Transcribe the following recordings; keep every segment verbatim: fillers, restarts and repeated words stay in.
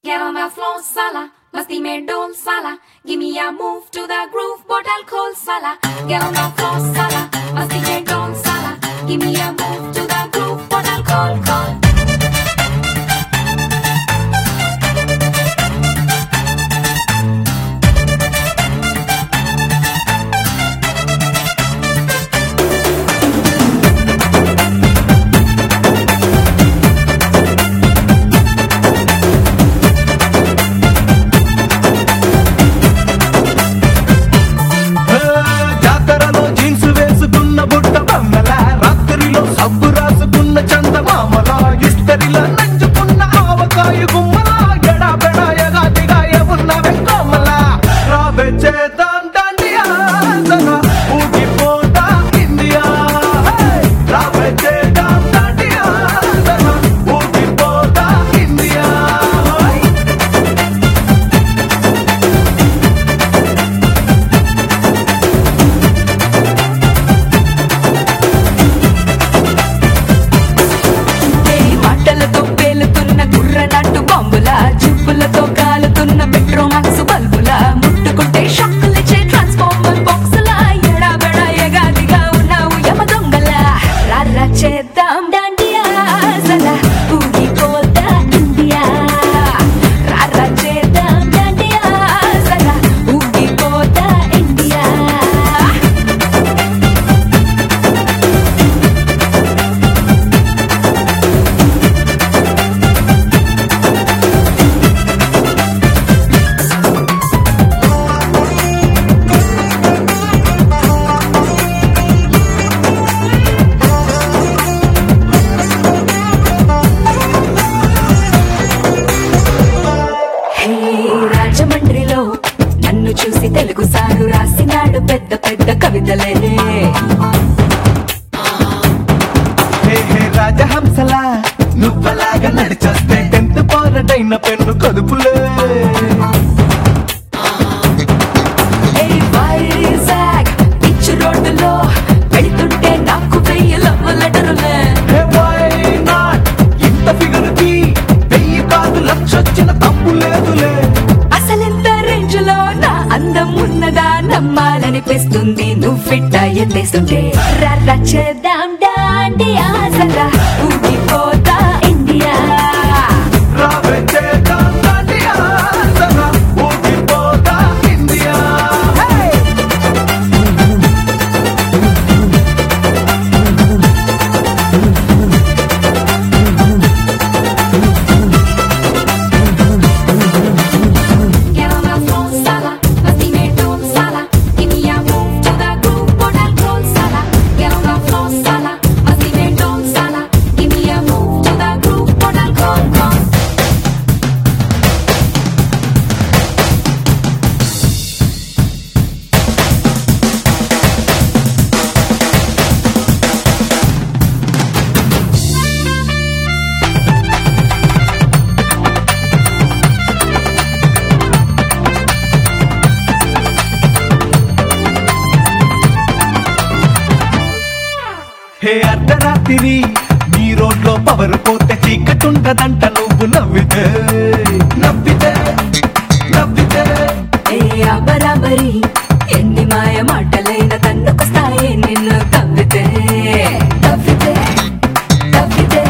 Get on the floor, sala. Masti mein dol, sala. Give me a move to the groove, bottle cold, sala. Get on the floor, sala. Masti mein dol, sala. Give me a move to the groove, bottle cold, cold. చూసి Telugu sir రాసినాడు పెద్ద పెద్ద కవితలే hey hey రాజహంసలా నువ్వలాగా నడిచేస్తే tenth పోరడైన pen కదుపులే వైజాగ్ పిచ్ రోడ్డులో వెళ్తుంటే నాకు వెయ్యి లవ్ లెటరులే ఇంత ఫిగర్కి వెయ్యి కాదు లక్షొచ్చిన తప్పు లేదులే అసలెంత రేంజ్ లో నా అందం ఉన్నదా నమ్మాలనిపిస్తుంది నువ్వు ఫిట్ అయ్యేస్తుంటే రర్ర చేద్దాం డాండియా జరా ఊగిపోతా ఇండియా రావే చేద్దాం డాండియా జరా ఊగిపోతా ఇండియా హే అర్ధరాత్రి నీ రోడ్లో పవర్ పోతే చీకటుండదంట నువ్వు నవ్వితే నవ్వితే నవ్వితే ఏ అబరాబరి ఎన్ని మాయ మాటలైన తన్నుకొస్తాయే నిన్ను తవ్వితే తవ్వితే తవ్వితే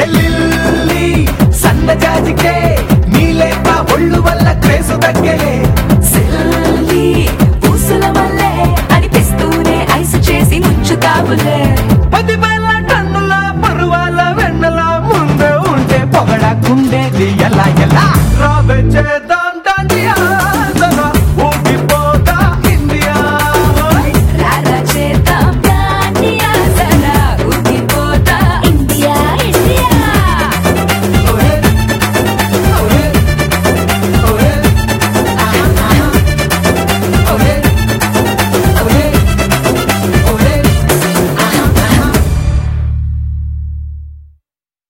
లిల్లీ సన్న జాజికే నీ లేక ఒళ్ళు వల్ల క్రేసు తగ్గలే